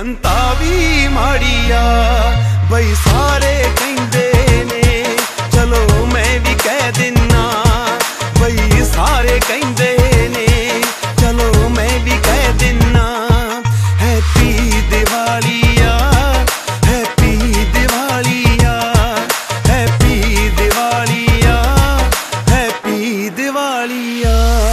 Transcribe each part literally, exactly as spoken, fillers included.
जनता भी माड़ी आ बई सारे कहंदे ने चलो मैं भी कह दिना बई सारे कहंदे ने चलो मैं भी कह दिना हैप्पी दिवाली आ हैप्पी दिवाली आ हैप्पी दिवाली आ हैप्पी दिवाली आ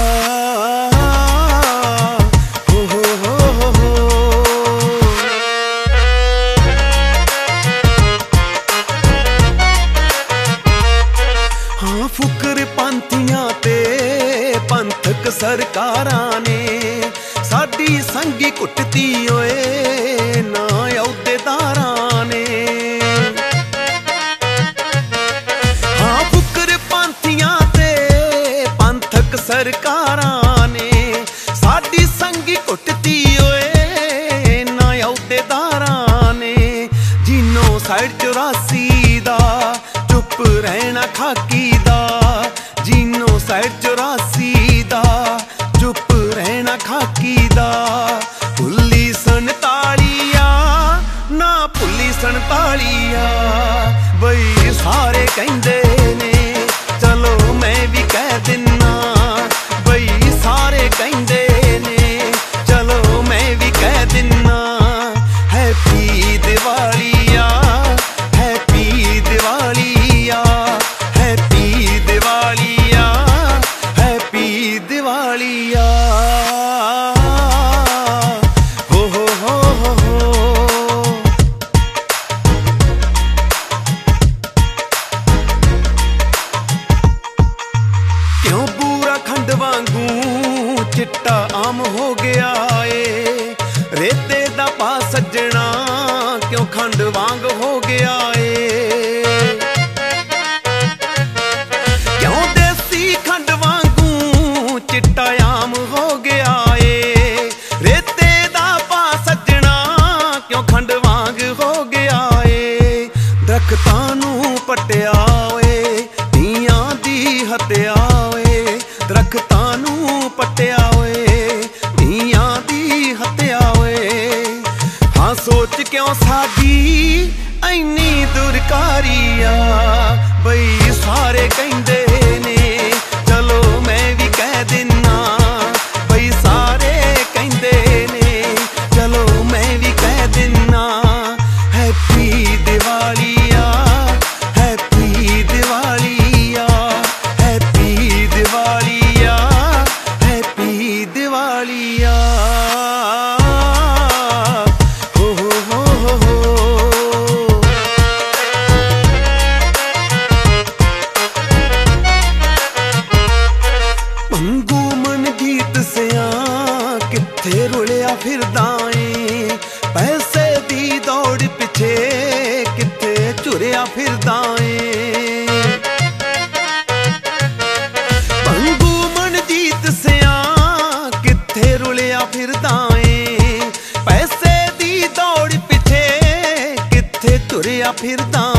फुकर पंथियां ते पंथक सरकारां ने साडी संगी कुटती ओए ना अहुदेदारां ने। हाँ फुकर पंथियां ते पंथक सरकारां ने साडी संगी कुटती ओए ना अहुदेदारां ने। जिन्नो साइड चौरासी दा चुप रहना खाकी दा जिन्नो साइड चौरासी दा चुप रहना खाकी दा भुल्ली संतालिया ना भुल्ली संतालिया बई सारे कहंदे ने चलो मैं भी कह दिना बई सारे कहंदे ने चलो मैं भी कह दिना हैप्पी दिवाली आ हैप्पी दिवाली हैप्पी दिवाली आ हैप्पी दिवाली आ हो हो हो हो हो। क्यों बूरा खंड वांगू चिट्टा आम हो गया ए रेते दा पा सजना क्यों खंड वांग हो गया ए। चिट्टा आम हो गया ए रेते दा पा सजना क्यों खंड वांग हो गया ए। दरख्तां नूं पट्टिया ओए धीआं दी हत्या ओए दरख्तां नूं पट्टिया ओए धीआं दी हत्या ओए। हाँ सोच क्यों साडी इन्नी दुरकारी आ बई सारे कहंदे ने चलो मैं भी कह दिना बई सारे कहंदे ने चलो मैं भी कह दिना हैप्पी दिवाली आ हैप्पी दिवाली आ हैप्पी दिवाली आ हैप्पी दिवाली आ हो हो हो हो हो। मंगू मन गीत सिया किथे रुलिया फिरदा ए पैसे दी दौड़ पिछे किथे चुरिया फिरदा ए। मंगू मन जीत सिया किथे रुलिया फिरदा ए पैसे दी दौड़ पिछे किथे चुरिया फिरदा